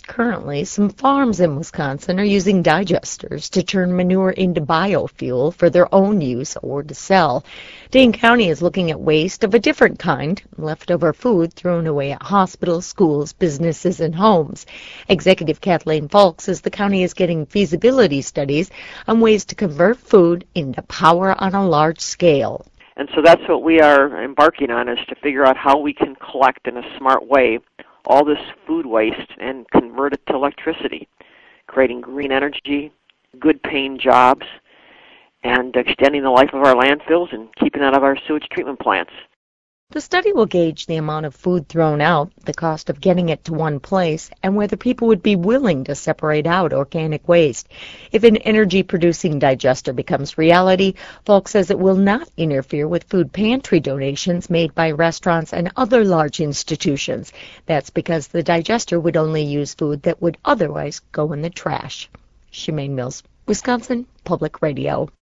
Currently, some farms in Wisconsin are using digesters to turn manure into biofuel for their own use or to sell. Dane County is looking at waste of a different kind, leftover food thrown away at hospitals, schools, businesses, and homes. Executive Kathleen Falk says the county is getting feasibility studies on ways to convert food into power on a large scale. And so that's what we are embarking on, is to figure out how we can collect in a smart way all this food waste and convert it to electricity, creating green energy, good-paying jobs, and extending the life of our landfills and keeping out of our sewage treatment plants. The study will gauge the amount of food thrown out, the cost of getting it to one place, and whether people would be willing to separate out organic waste. If an energy-producing digester becomes reality, Falk says it will not interfere with food pantry donations made by restaurants and other large institutions. That's because the digester would only use food that would otherwise go in the trash. Shemaine Mills, Wisconsin Public Radio.